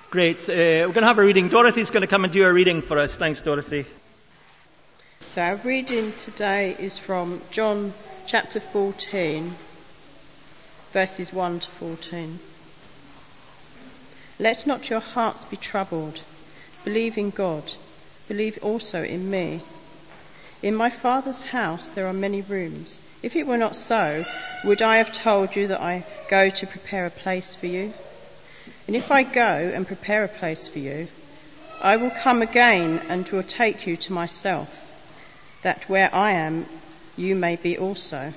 Great. We're going to have a reading. Dorothy's going to come and do a reading for us. Thanks, Dorothy. So our reading today is from John chapter 14, verses 1 to 14. Let not your hearts be troubled. Believe in God. Believe also in me. In my Father's house there are many rooms. If it were not so, would I have told you that I go to prepare a place for you? And if I go and prepare a place for you, I will come again and will take you to myself, that where I am, you may be also.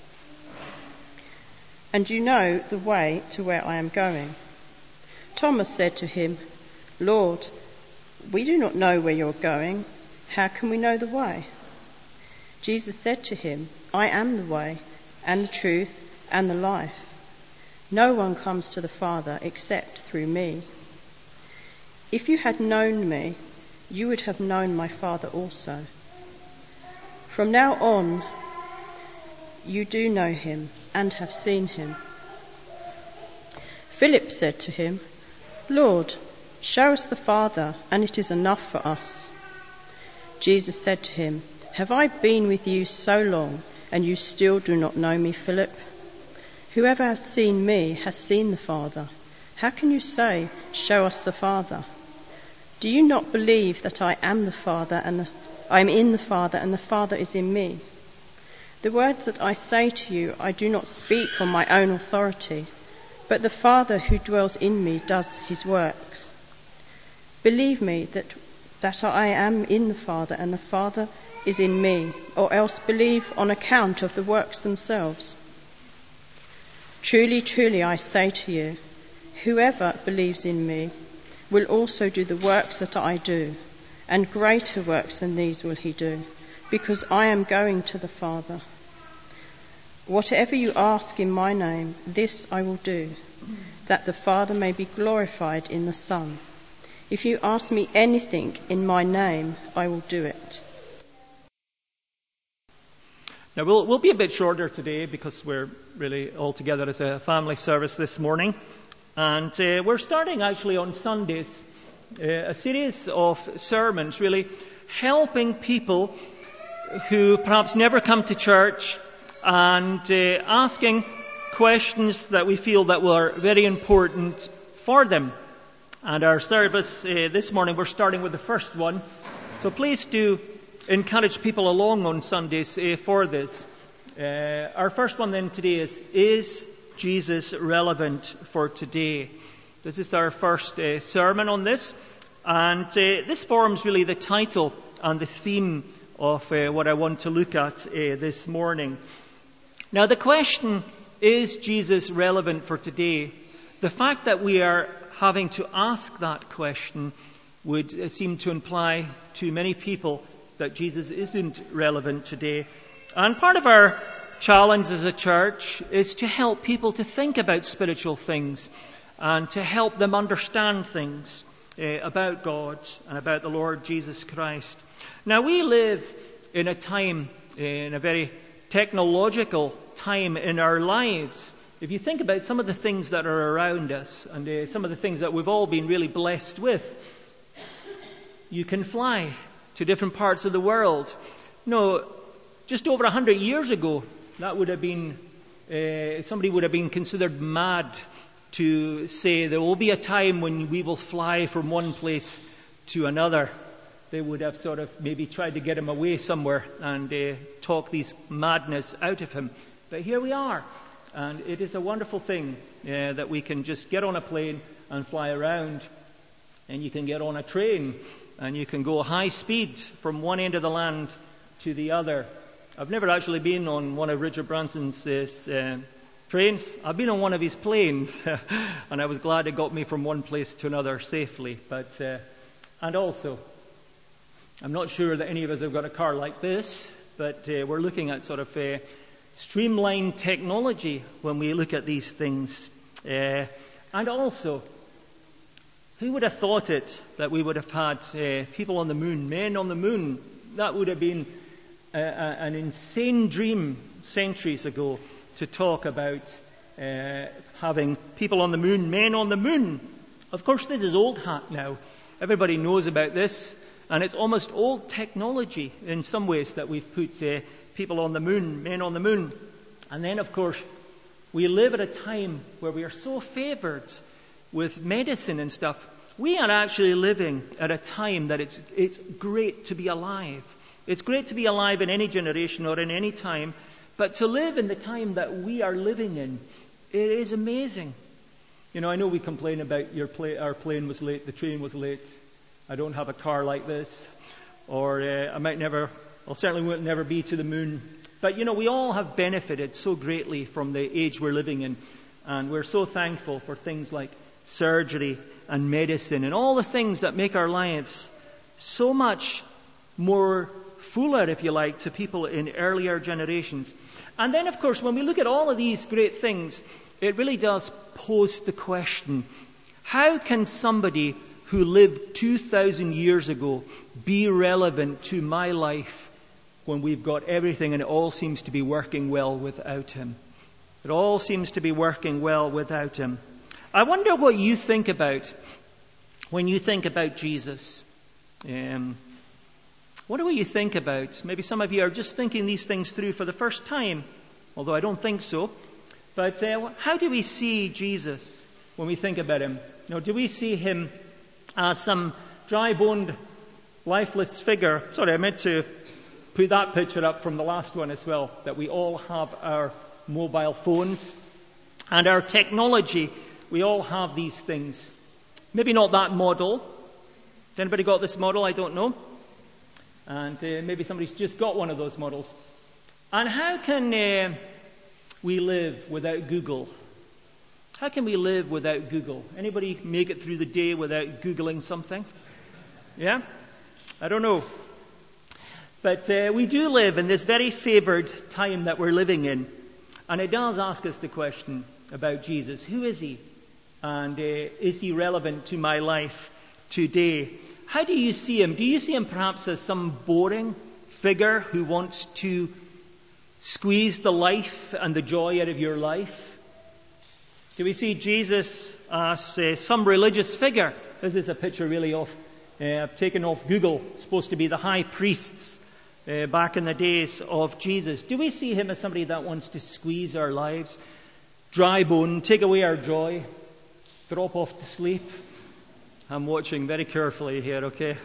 And you know the way to where I am going. Thomas said to him, Lord, we do not know where you're going. How can we know the way? Jesus said to him, I am the way and the truth and the life. No one comes to the Father except through me. If you had known me, you would have known my Father also. From now on, you do know him and have seen him. Philip said to him, Lord, show us the Father, and it is enough for us. Jesus said to him, Have I been with you so long, and you still do not know me, Philip? Whoever has seen me has seen the Father. How can you say, Show us the Father? Do you not believe that I am the Father, and I am in the Father, and the Father is in me? The words that I say to you, I do not speak on my own authority, but the Father who dwells in me does his works. Believe me that I am in the Father, and the Father is in me, or else believe on account of the works themselves. Truly, truly, I say to you, whoever believes in me will also do the works that I do, and greater works than these will he do, because I am going to the Father. Whatever you ask in my name, this I will do, that the Father may be glorified in the Son. If you ask me anything in my name, I will do it. Now, we'll be a bit shorter today because we're really all together as a family service this morning. And we're starting actually on Sundays, a series of sermons really helping people who perhaps never come to church and asking questions that we feel that were very important for them. And our service this morning, we're starting with the first one. So please do encourage people along on Sundays for this. Our first one then today is Jesus relevant for today? This is our first sermon on this, and this forms really the title and the theme of what I want to look at this morning. Now the question, is Jesus relevant for today? The fact that we are having to ask that question would seem to imply to many people that Jesus isn't relevant today. And part of our challenge as a church is to help people to think about spiritual things and to help them understand things about God and about the Lord Jesus Christ. Now we live in a time, in a very technological time in our lives. If you think about some of the things that are around us and some of the things that we've all been really blessed with, you can fly to different parts of the world. No, just over 100 years ago, that would have been, somebody would have been considered mad to say there will be a time when we will fly from one place to another. They would have sort of maybe tried to get him away somewhere and talk these madness out of him. But here we are. And it is a wonderful thing that we can just get on a plane and fly around. And you can get on a train and you can go high speed from one end of the land to the other. I've never actually been on one of Richard Branson's trains. I've been on one of his planes, and I was glad it got me from one place to another safely. But and also, I'm not sure that any of us have got a car like this, but we're looking at sort of streamlined technology when we look at these things. And also, who would have thought it that we would have had people on the moon, men on the moon? That would have been an insane dream centuries ago to talk about having people on the moon, men on the moon. Of course, this is old hat now. Everybody knows about this, and it's almost old technology in some ways that we've put people on the moon, men on the moon. And then, of course, we live at a time where we are so favored with medicine and stuff. We are actually living at a time that it's great to be alive. It's great to be alive in any generation or in any time, but to live in the time that we are living in, it is amazing. You know, I know we complain about our plane was late, the train was late. I don't have a car like this, or I'll certainly will never be to the moon. But, you know, we all have benefited so greatly from the age we're living in, and we're so thankful for things like surgery and medicine and all the things that make our lives so much more fuller, if you like, to people in earlier generations. And then, of course, when we look at all of these great things, it really does pose the question, how can somebody who lived 2,000 years ago be relevant to my life when we've got everything and it all seems to be working well without him? It all seems to be working well without him. I wonder what you think about when you think about Jesus. Wonder what you think about. Maybe some of you are just thinking these things through for the first time, although I don't think so. But how do we see Jesus when we think about him? You know, do we see him as some dry-boned, lifeless figure? Sorry, I meant to put that picture up from the last one as well, that we all have our mobile phones and our technology. We all have these things. Maybe not that model. Has anybody got this model? I don't know. And maybe somebody's just got one of those models. And how can we live without Google? How can we live without Google? Anybody make it through the day without Googling something? Yeah? I don't know. But we do live in this very favored time that we're living in. And it does ask us the question about Jesus. Who is he? And is he relevant to my life today? How do you see him? Do you see him perhaps as some boring figure who wants to squeeze the life and the joy out of your life? Do we see Jesus as some religious figure? This is a picture really of, taken off Google. It's supposed to be the high priests back in the days of Jesus. Do we see him as somebody that wants to squeeze our lives, dry bone, take away our joy, drop off to sleep? I'm watching very carefully here, okay?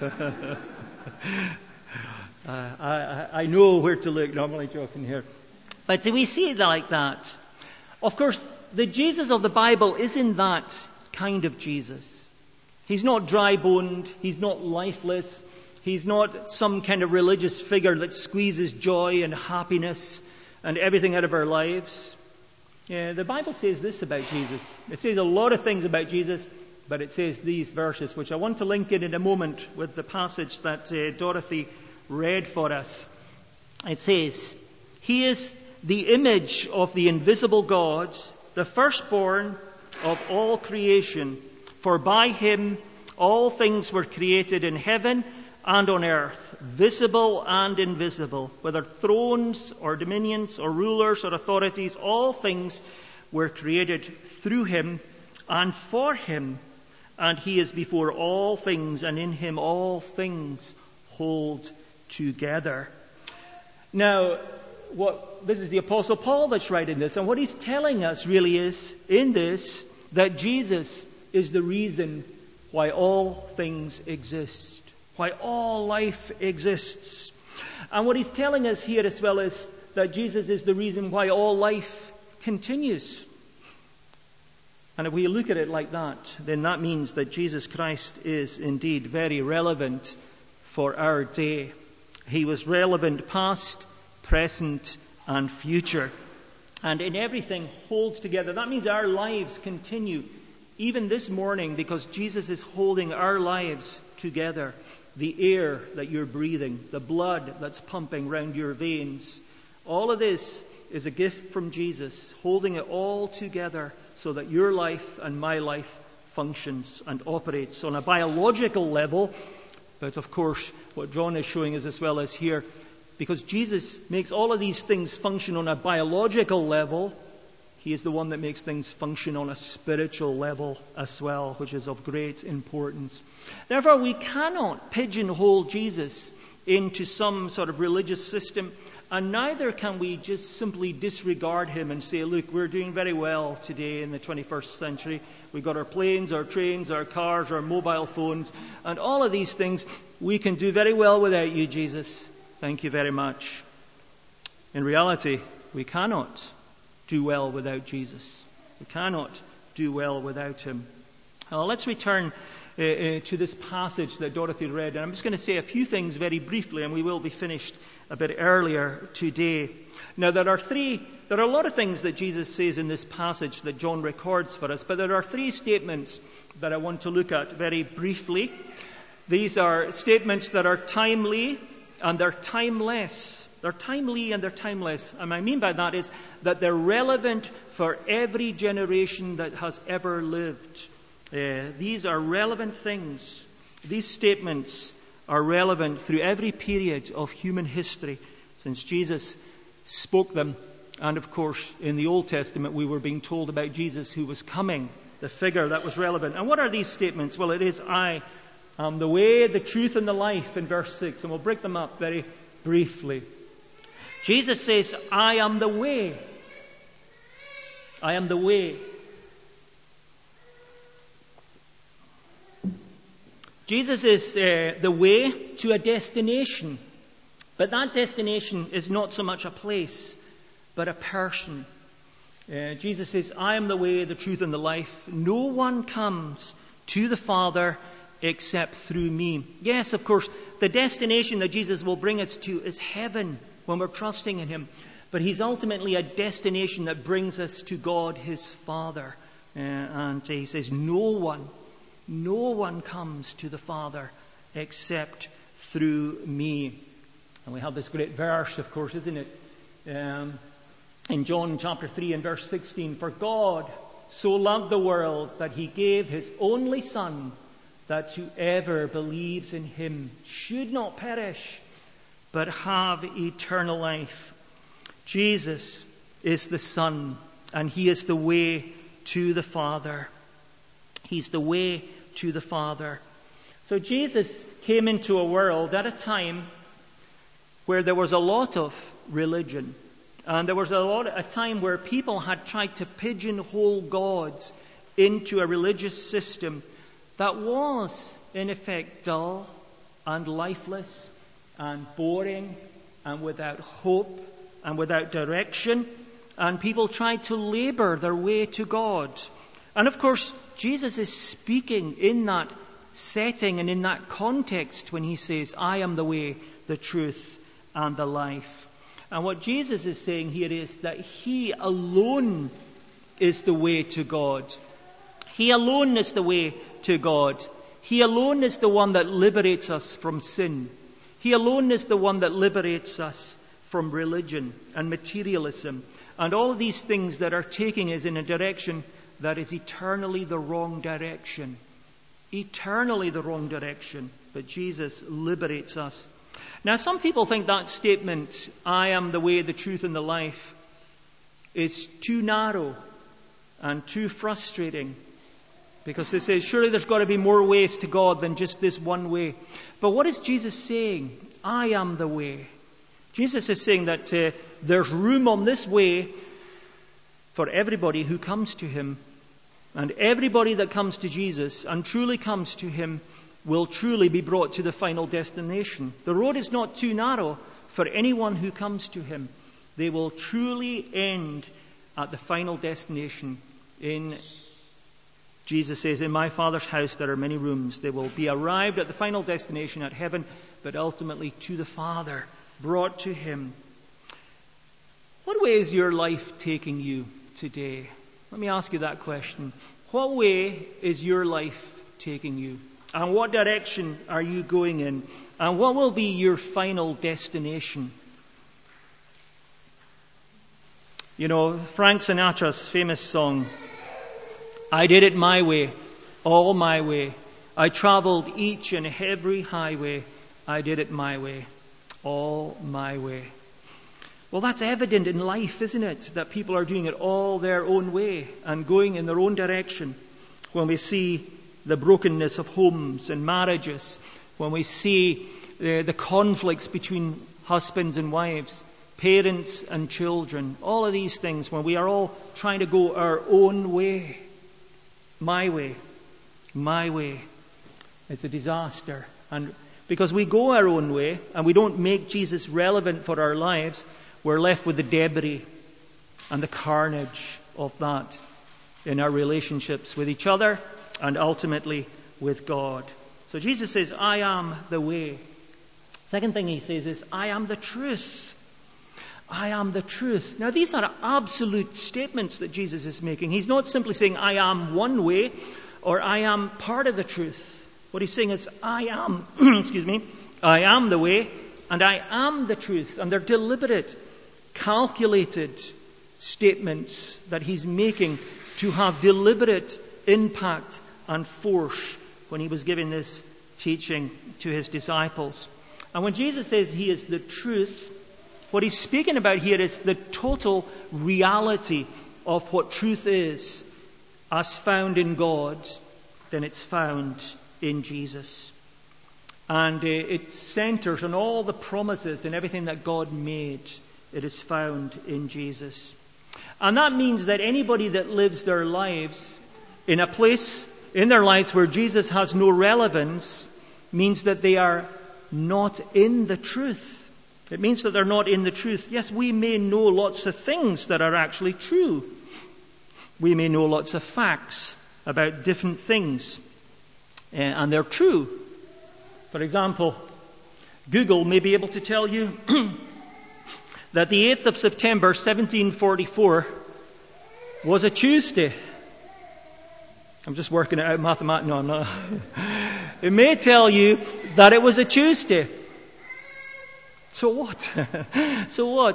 I know where to look. No, I'm only joking here. But do we see it like that? Of course, the Jesus of the Bible isn't that kind of Jesus. He's not dry-boned. He's not lifeless. He's not some kind of religious figure that squeezes joy and happiness and everything out of our lives. Yeah, the Bible says this about Jesus. It says a lot of things about Jesus, but it says these verses, which I want to link in a moment with the passage that Dorothy read for us. It says, he is the image of the invisible God, the firstborn of all creation. For by him all things were created in heaven and on earth, visible and invisible, whether thrones or dominions or rulers or authorities, all things were created through him and for him. And he is before all things, and in him all things hold together. Now, this is the Apostle Paul that's writing this, and what he's telling us really is, in this, that Jesus is the reason why all things exist, why all life exists. And what he's telling us here as well is that Jesus is the reason why all life continues. And if we look at it like that, then that means that Jesus Christ is indeed very relevant for our day. He was relevant past, present, and future. And in everything holds together. That means our lives continue even this morning because Jesus is holding our lives together. The air that you're breathing, the blood that's pumping round your veins. All of this is a gift from Jesus, holding it all together so that your life and my life functions and operates on a biological level. But of course, what John is showing us as well as here, because Jesus makes all of these things function on a biological level, He is the one that makes things function on a spiritual level as well, which is of great importance. Therefore, we cannot pigeonhole Jesus into some sort of religious system, and neither can we just simply disregard him and say, look, we're doing very well today in the 21st century. We've got our planes, our trains, our cars, our mobile phones, and all of these things. We can do very well without you, Jesus. Thank you very much. In reality, we cannot do well without Jesus. We cannot do well without him. Now, let's return to this passage that Dorothy read. And I'm just going to say a few things very briefly, and we will be finished a bit earlier today. Now, there are a lot of things that Jesus says in this passage that John records for us, but there are three statements that I want to look at very briefly. These are statements that are timely and they're timeless. They're timely and they're timeless. And what I mean by that is that they're relevant for every generation that has ever lived. These are relevant things. These statements are relevant through every period of human history since Jesus spoke them. And of course, in the Old Testament, we were being told about Jesus who was coming, the figure that was relevant. And what are these statements? Well, it is, I am the way, the truth, and the life in verse 6. And we'll break them up very briefly. Jesus says, I am the way. I am the way. Jesus is the way to a destination. But that destination is not so much a place, but a person. Jesus says, I am the way, the truth, and the life. No one comes to the Father except through me. Yes, of course, the destination that Jesus will bring us to is heaven when we're trusting in him. But he's ultimately a destination that brings us to God, his Father. And he says, no one comes to the Father except through me. And we have this great verse, of course, isn't it? In John chapter 3 and verse 16, for God so loved the world that he gave his only Son, that whoever believes in him should not perish, but have eternal life. Jesus is the Son, and he is the way to the Father. He's the way to the Father. So Jesus came into a world at a time where there was a lot of religion. And there was a time where people had tried to pigeonhole gods into a religious system that was, in effect, dull and lifeless and boring and without hope and without direction. And people tried to labor their way to God. And of course, Jesus is speaking in that setting and in that context when he says, I am the way, the truth, and the life. And what Jesus is saying here is that he alone is the way to God. He alone is the way to God. He alone is the one that liberates us from sin. He alone is the one that liberates us from religion and materialism and all these things that are taking us in a direction that is eternally the wrong direction. Eternally the wrong direction. But Jesus liberates us. Now, some people think that statement, I am the way, the truth, and the life, is too narrow and too frustrating. Because they say, surely there's got to be more ways to God than just this one way. But what is Jesus saying? I am the way. Jesus is saying that there's room on this way for everybody who comes to him. And everybody that comes to Jesus and truly comes to him will truly be brought to the final destination. The road is not too narrow for anyone who comes to him. They will truly end at the final destination. Jesus says, in my Father's house there are many rooms. They will be arrived at the final destination at heaven, but ultimately to the Father, brought to him. What way is your life taking you today? Let me ask you that question. What way is your life taking you? And what direction are you going in? And what will be your final destination? You know, Frank Sinatra's famous song, I did it my way, all my way. I traveled each and every highway. I did it my way, all my way. Well, that's evident in life, isn't it? That people are doing it all their own way and going in their own direction. When we see the brokenness of homes and marriages, when we see the conflicts between husbands and wives, parents and children, all of these things, when we are all trying to go our own way, my way, it's a disaster. And because we go our own way and we don't make Jesus relevant for our lives, we're left with the debris and the carnage of that in our relationships with each other and ultimately with God. So Jesus says, I am the way. Second thing he says is, I am the truth. I am the truth. Now, these are absolute statements that Jesus is making. He's not simply saying, I am one way, or I am part of the truth. What he's saying is, I am, I am the way, and I am the truth. And they're deliberate, calculated statements that he's making to have deliberate impact and force when he was giving this teaching to his disciples. And when Jesus says he is the truth, what he's speaking about here is the total reality of what truth is as found in God, then it's found in Jesus. And it centers on all the promises and everything that God made. It is found in Jesus. And that means that anybody that lives their lives in a place in their lives where Jesus has no relevance means that they are not in the truth. It means that they're not in the truth. Yes, we may know lots of things that are actually true. We may know lots of facts about different things, and they're true. For example, Google may be able to tell you that the 8th of September 1744 was a Tuesday. I'm just working it out mathematically. No, I'm not. It may tell you that it was a Tuesday. So what? So what?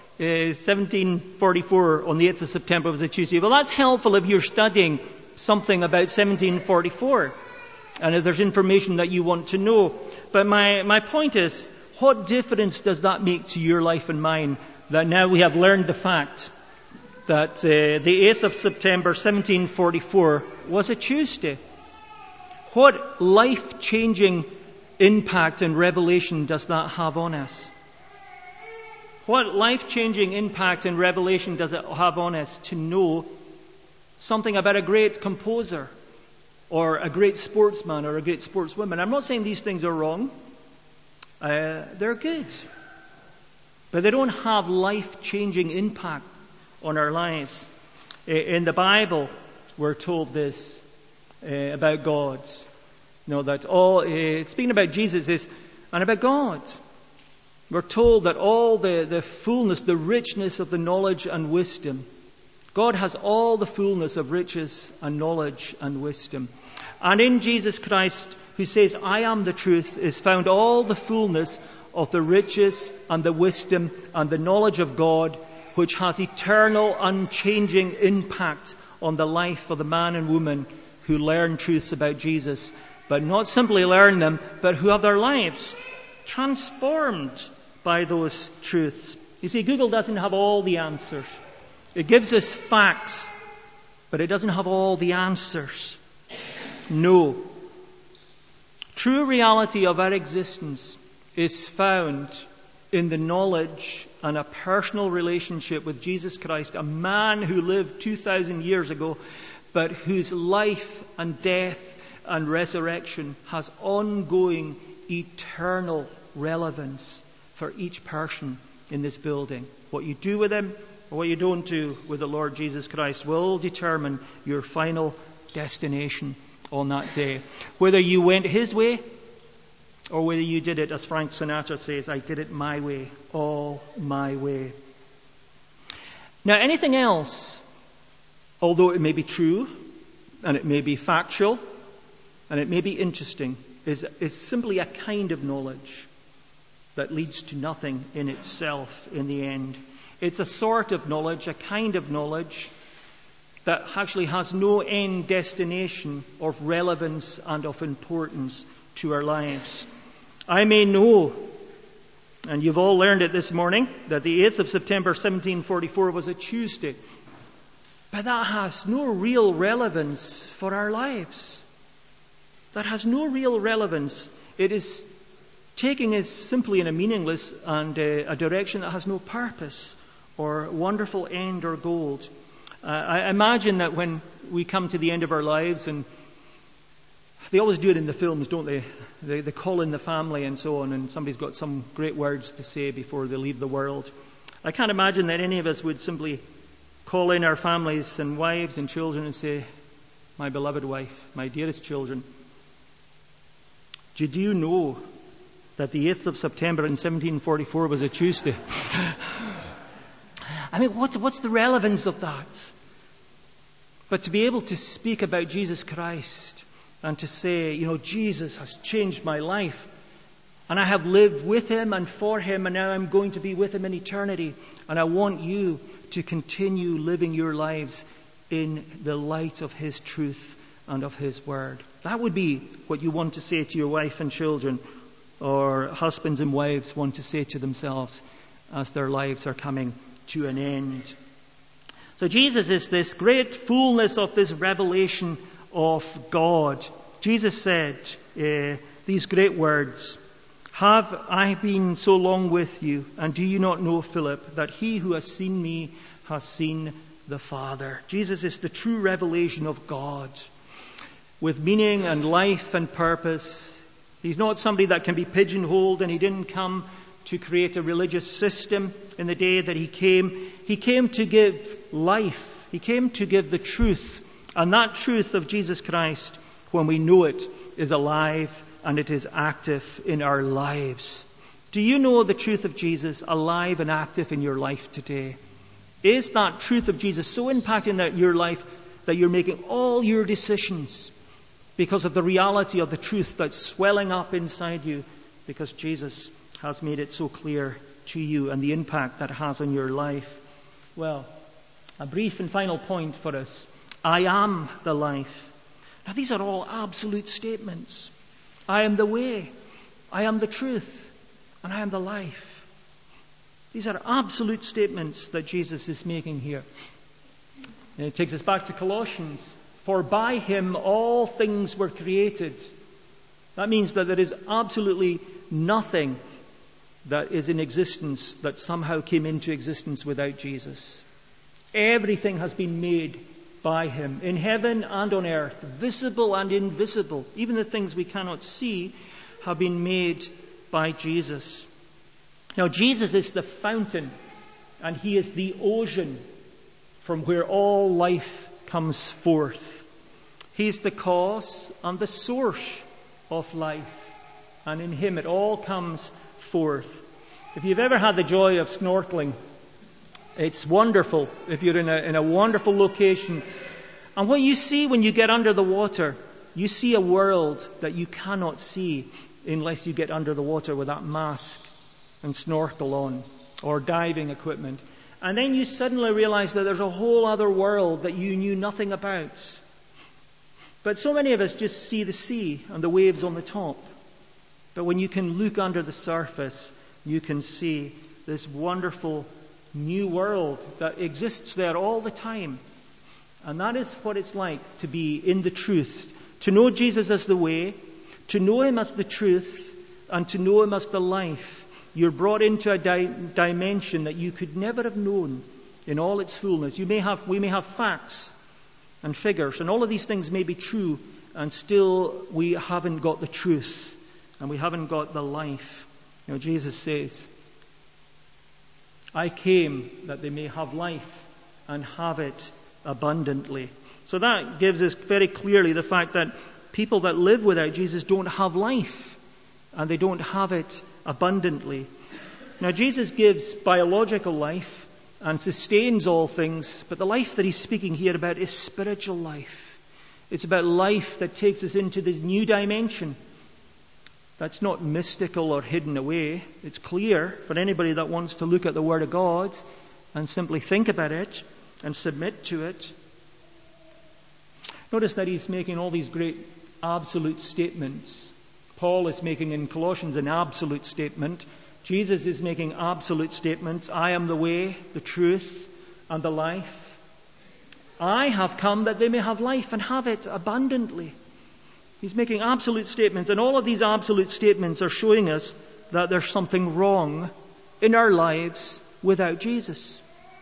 1744 on the 8th of September was a Tuesday. Well, that's helpful if you're studying something about 1744 and if there's information that you want to know. But my point is, what difference does that make to your life and mine that now we have learned the fact that the 8th of September 1744 was a Tuesday? What life-changing impact and revelation does that have on us? What life-changing impact and revelation does it have on us to know something about a great composer or a great sportsman or a great sportswoman? I'm not saying these things are wrong. They're good. But they don't have life-changing impact on our lives. In the Bible, we're told this about God. You know, that all, speaking about Jesus and about God. We're told that all the fullness, the richness of the knowledge and wisdom. God has all the fullness of riches and knowledge and wisdom. And in Jesus Christ, who says, I am the truth, is found all the fullness of the riches and the wisdom and the knowledge of God, which has eternal, unchanging impact on the life of the man and woman who learn truths about Jesus, but not simply learn them, but who have their lives transformed by those truths. You see, Google doesn't have all the answers. It gives us facts, but it doesn't have all the answers. No. True reality of our existence is found in the knowledge and a personal relationship with Jesus Christ, a man who lived 2,000 years ago, but whose life and death and resurrection has ongoing, eternal relevance for each person in this building. What you do with him or what you don't do with the Lord Jesus Christ will determine your final destination on that day. Whether you went his way or whether you did it, as Frank Sinatra says, I did it my way, all my way. Now, anything else, although it may be true and it may be factual and it may be interesting, is simply a kind of knowledge that leads to nothing in itself in the end. It's a sort of knowledge, a kind of knowledge that actually has no end destination of relevance and of importance to our lives. I may know And you've all learned it this morning that the 8th of September 1744 was a Tuesday. But that has no real relevance for our lives. That has no real relevance. It is taking us simply in a meaningless and a direction that has no purpose or wonderful end or goal. I imagine that when we come to the end of our lives, and they always do it in the films, don't they? They call in the family and so on, and somebody's got some great words to say before they leave the world. I can't imagine that any of us would simply call in our families and wives and children and say, "My beloved wife, my dearest children, did you know that the 8th of September in 1744 was a Tuesday?" I mean, what's the relevance of that? But to be able to speak about Jesus Christ and to say, Jesus has changed my life, and I have lived with him and for him, and now I'm going to be with him in eternity, and I want you to continue living your lives in the light of his truth and of his word. That would be what you want to say to your wife and children, or husbands and wives want to say to themselves as their lives are coming to an end. So Jesus is this great fullness of this revelation of God. Jesus said these great words, "Have I been so long with you, and do you not know, Philip, that he who has seen me has seen the Father?" Jesus is the true revelation of God, with meaning and life and purpose. He's not somebody that can be pigeonholed, and he didn't come to create a religious system in the day that he came. He came to give life. He came to give the truth. And that truth of Jesus Christ, when we know it, is alive and it is active in our lives. Do you know the truth of Jesus alive and active in your life today? Is that truth of Jesus so impacting your life that you're making all your decisions because of the reality of the truth that's swelling up inside you, because Jesus has made it so clear to you and the impact that it has on your life? Well, a brief and final point for us. I am the life. Now, these are all absolute statements. I am the way, I am the truth, and I am the life. These are absolute statements that Jesus is making here. And it takes us back to Colossians. For by him all things were created. That means that there is absolutely nothing that is in existence that somehow came into existence without Jesus. Everything has been made by him, in heaven and on earth, visible and invisible. Even the things we cannot see have been made by Jesus. Now, Jesus is the fountain, and he is the ocean from where all life comes forth. He's the cause and the source of life, and in him it all comes forth. If you've ever had the joy of snorkeling, it's wonderful if you're in a wonderful location. And what you see when you get under the water, you see a world that you cannot see unless you get under the water with that mask and snorkel on, or diving equipment. And then you suddenly realize that there's a whole other world that you knew nothing about. But so many of us just see the sea and the waves on the top. But when you can look under the surface, you can see this wonderful new world that exists there all the time. And that is what it's like to be in the truth, to know Jesus as the way, to know him as the truth, and to know him as the life. You're brought into a dimension that you could never have known in all its fullness. We may have facts and figures, and all of these things may be true, and still we haven't got the truth, and we haven't got the life. Jesus says, I came that they may have life and have it abundantly. So that gives us very clearly the fact that people that live without Jesus don't have life, and they don't have it abundantly. Now, Jesus gives biological life and sustains all things, but the life that he's speaking here about is spiritual life. It's about life that takes us into this new dimension. That's not mystical or hidden away. It's clear for anybody that wants to look at the Word of God and simply think about it and submit to it. Notice that he's making all these great absolute statements. Paul is making in Colossians an absolute statement. Jesus is making absolute statements. I am the way, the truth, and the life. I have come that they may have life and have it abundantly. He's making absolute statements, and all of these absolute statements are showing us that there's something wrong in our lives without Jesus.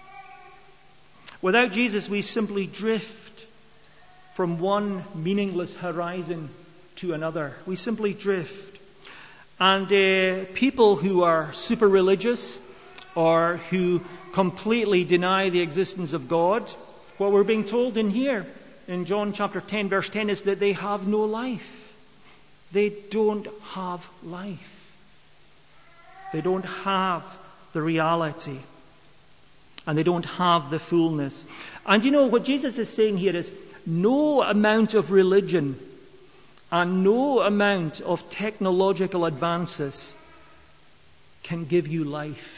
Without Jesus, we simply drift from one meaningless horizon to another. We simply drift. And people who are super religious or who completely deny the existence of God, what we're being told in here in John chapter 10 verse 10 is that they have no life. They don't have life. They don't have the reality. And they don't have the fullness. And you know what Jesus is saying here is no amount of religion and no amount of technological advances can give you life.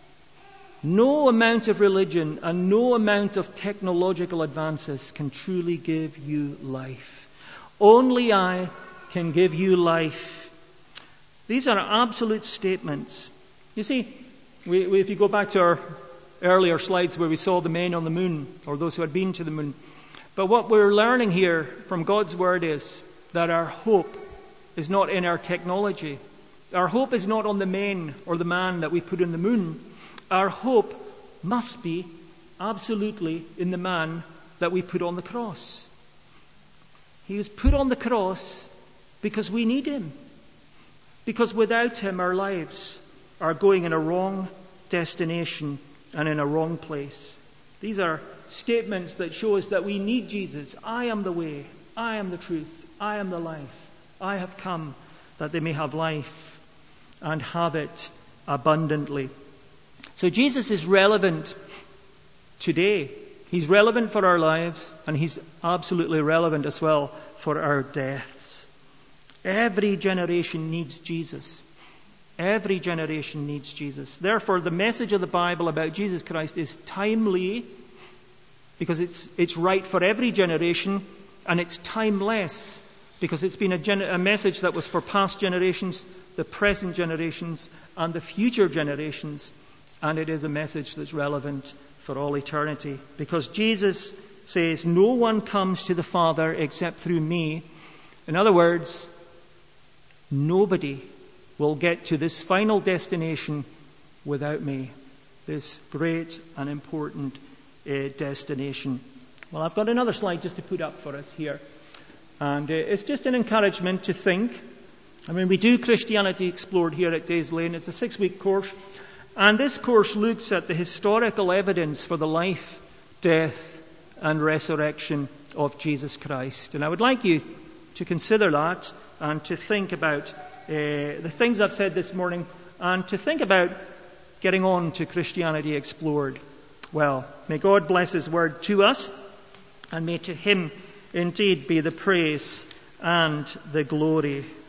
No amount of religion and no amount of technological advances can truly give you life. Only I can give you life. These are absolute statements. You see, if you go back to our earlier slides where we saw the men on the moon, or those who had been to the moon. But what we're learning here from God's Word is that our hope is not in our technology. Our hope is not on the men or the man that we put on the moon. Our hope must be absolutely in the man that we put on the cross. He was put on the cross because we need him. Because without him, our lives are going in a wrong destination and in a wrong place. These are statements that show us that we need Jesus. I am the way. I am the truth. I am the life. I have come that they may have life and have it abundantly. So Jesus is relevant today. He's relevant for our lives, and he's absolutely relevant as well for our deaths. Every generation needs Jesus. Every generation needs Jesus. Therefore, the message of the Bible about Jesus Christ is timely because it's right for every generation, and it's timeless because it's been a message that was for past generations, the present generations, and the future generations. And it is a message that's relevant for all eternity. Because Jesus says, no one comes to the Father except through me. In other words, nobody will get to this final destination without me. This great and important destination. Well, I've got another slide just to put up for us here. And it's just an encouragement to think. I mean, we do Christianity Explored here at Days Lane. It's a 6-week course. And this course looks at the historical evidence for the life, death, and resurrection of Jesus Christ. And I would like you to consider that and to think about the things I've said this morning and to think about getting on to Christianity Explored. Well, may God bless his word to us, and may to him indeed be the praise and the glory.